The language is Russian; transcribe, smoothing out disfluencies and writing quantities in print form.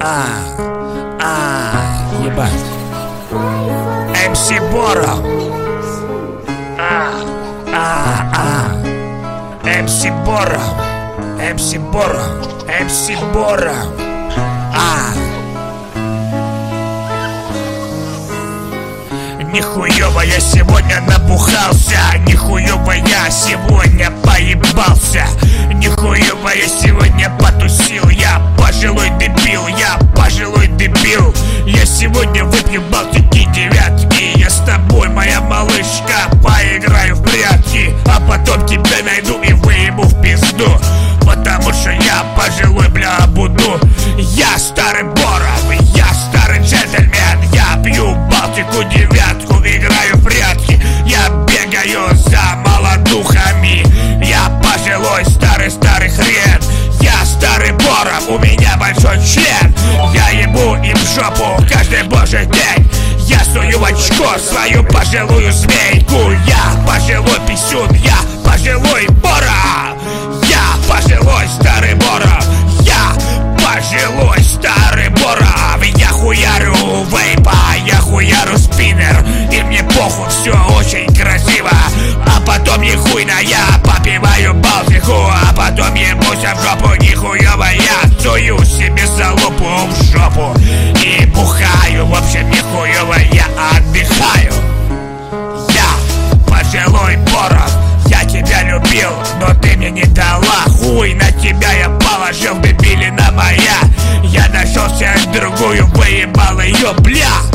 Ебать. МС Боров. МС Боров. МС Боров. МС Боров. Нихуёво я сегодня набухался, нихуёво я сегодня поебался, нихуёво я сегодня потусил. Я пожилой дебил, я пожилой дебил. Я сегодня выпью Балтики девятки. Я с тобой, моя малышка, поиграю в прятки, а потом тебя найду и выебу в пизду. Потому что я пожилой, бля, буду. Я старый Боров, я старый джентльмен. Я пью Балтику девятку, играю в прятки. Я бегаю за молодухами. Я пожилой старый хрен. Я старый Боров, у меня большой член. Я ебу им в жопу каждый божий день. Я сую в очко свою пожилую змейку. Я пожилой писюн, я пожилой Боров. Я пожилой старый Боров. Я пожилой старый Боров. Я хуярю вейпа, я хуярю спиннер. И мне похуй, все очень красиво. А потом нихуйно я попиваю Балтику. А потом ебусь в жопу, нихуёво я сую себе залупу в жопу и бухаю. В общем, нихуёво я отдыхаю. Я пожилой Боров. Я тебя любил, но ты мне не дала. Хуй на тебя я положил, дебилина моя. Я нашел себе другую, выебал ее, бля.